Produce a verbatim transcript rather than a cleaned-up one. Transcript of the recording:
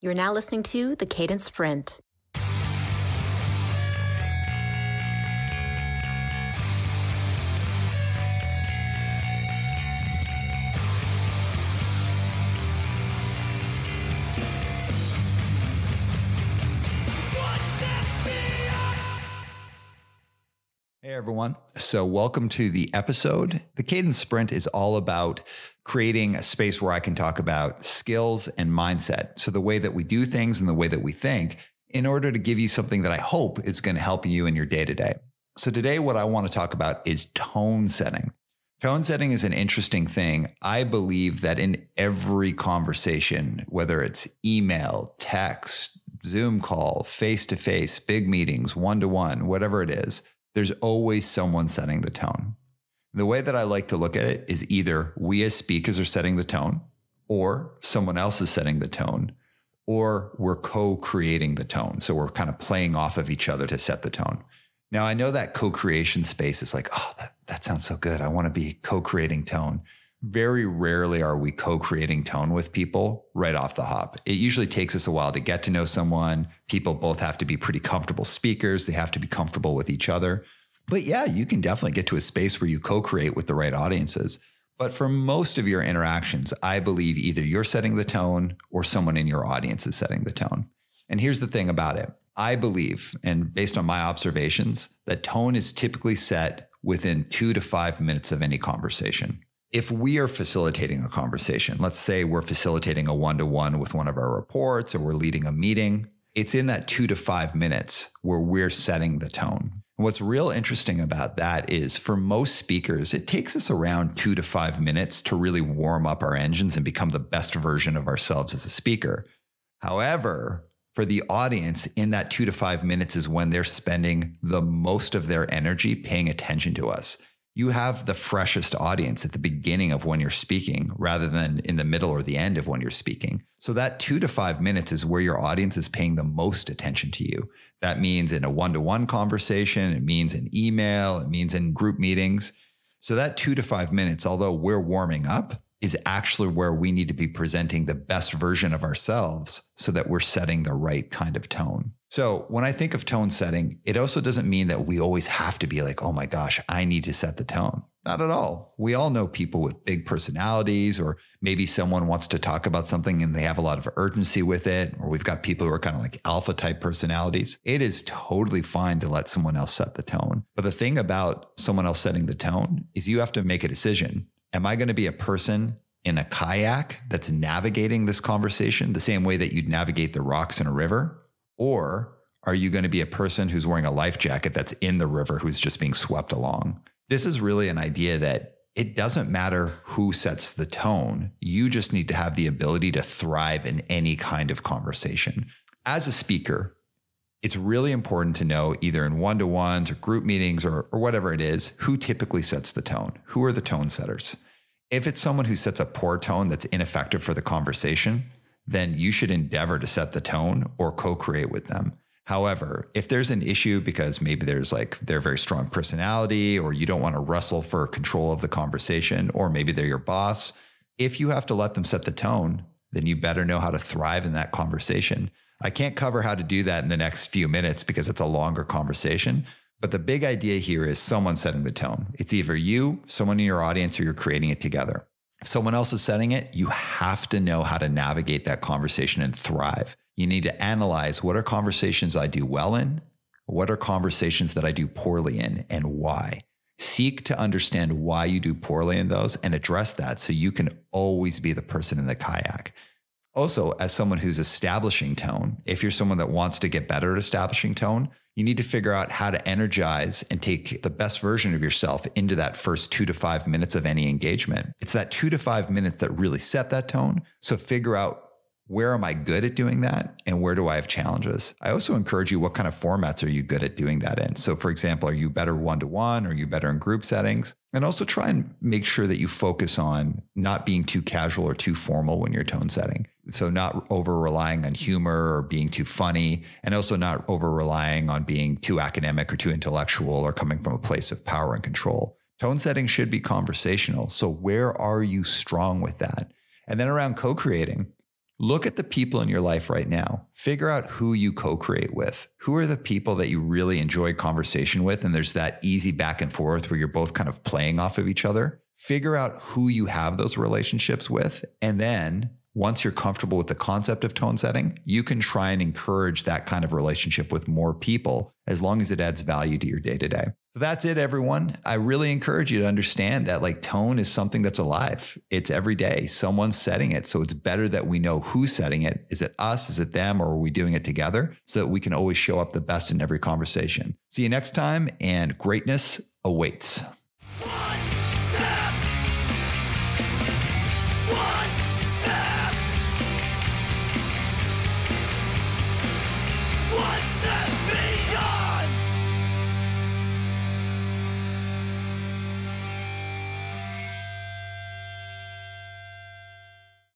You're now listening to The Cadence Sprint. Hey everyone. So welcome to the episode. The Cadence Sprint is all about creating a space where I can talk about skills and mindset. So the way that we do things and the way that we think in order to give you something that I hope is going to help you in your day to day. So today what I want to talk about is tone setting. Tone setting is an interesting thing. I believe that in every conversation, whether it's email, text, Zoom call, face-to-face, big meetings, one-to-one, whatever it is, there's always someone setting the tone. The way that I like to look at it is either we as speakers are setting the tone, or someone else is setting the tone, or we're co-creating the tone. So we're kind of playing off of each other to set the tone. Now, I know that co-creation space is like, oh, that, that sounds so good. I want to be co-creating tone. Very rarely are we co-creating tone with people right off the hop. It usually takes us a while to get to know someone. People both have to be pretty comfortable speakers. They have to be comfortable with each other. But yeah, you can definitely get to a space where you co-create with the right audiences. But for most of your interactions, I believe either you're setting the tone or someone in your audience is setting the tone. And here's the thing about it. I believe, and based on my observations, that tone is typically set within two to five minutes of any conversation. If we are facilitating a conversation, let's say we're facilitating a one-to-one with one of our reports or we're leading a meeting, it's in that two to five minutes where we're setting the tone. And what's real interesting about that is for most speakers, it takes us around two to five minutes to really warm up our engines and become the best version of ourselves as a speaker. However, for the audience, in that two to five minutes is when they're spending the most of their energy paying attention to us. You have the freshest audience at the beginning of when you're speaking rather than in the middle or the end of when you're speaking. So that two to five minutes is where your audience is paying the most attention to you. That means in a one-to-one conversation, it means in email, it means in group meetings. So that two to five minutes, although we're warming up, is actually where we need to be presenting the best version of ourselves so that we're setting the right kind of tone. So when I think of tone setting, it also doesn't mean that we always have to be like, oh my gosh, I need to set the tone. Not at all. We all know people with big personalities, or maybe someone wants to talk about something and they have a lot of urgency with it, or we've got people who are kind of like alpha type personalities. It is totally fine to let someone else set the tone. But the thing about someone else setting the tone is you have to make a decision. Am I going to be a person in a kayak that's navigating this conversation the same way that you'd navigate the rocks in a river? Or are you going to be a person who's wearing a life jacket that's in the river who's just being swept along? This is really an idea that it doesn't matter who sets the tone. You just need to have the ability to thrive in any kind of conversation. As a speaker, it's really important to know either in one-to-ones or group meetings or, or whatever it is, who typically sets the tone? Who are the tone setters? If it's someone who sets a poor tone that's ineffective for the conversation, then you should endeavor to set the tone or co-create with them. However, if there's an issue because maybe there's like they're a very strong personality, or you don't want to wrestle for control of the conversation, or maybe they're your boss, if you have to let them set the tone, then you better know how to thrive in that conversation. I can't cover how to do that in the next few minutes because it's a longer conversation. But the big idea here is someone setting the tone. It's either you, someone in your audience, or you're creating it together. If someone else is setting it, you have to know how to navigate that conversation and thrive. You need to analyze what are conversations I do well in, what are conversations that I do poorly in, and why. Seek to understand why you do poorly in those and address that so you can always be the person in the kayak. Also, as someone who's establishing tone, if you're someone that wants to get better at establishing tone, you need to figure out how to energize and take the best version of yourself into that first two to five minutes of any engagement. It's that two to five minutes that really set that tone. So figure out, where am I good at doing that? And where do I have challenges? I also encourage you, what kind of formats are you good at doing that in? So for example, are you better one-to-one? Are you better in group settings? And also try and make sure that you focus on not being too casual or too formal when you're tone setting. So not over relying on humor or being too funny, and also not over relying on being too academic or too intellectual or coming from a place of power and control. Tone setting should be conversational. So where are you strong with that? And then around co-creating, Look at the people in your life right now. Figure out who you co-create with. Who are the people that you really enjoy conversation with? And there's that easy back and forth where you're both kind of playing off of each other. Figure out who you have those relationships with. And then once you're comfortable with the concept of tone setting, you can try and encourage that kind of relationship with more people as long as it adds value to your day-to-day. So that's it, everyone. I really encourage you to understand that like tone is something that's alive. It's every day. Someone's setting it. So it's better that we know who's setting it. Is it us? Is it them? Or are we doing it together so that we can always show up the best in every conversation? See you next time, and greatness awaits.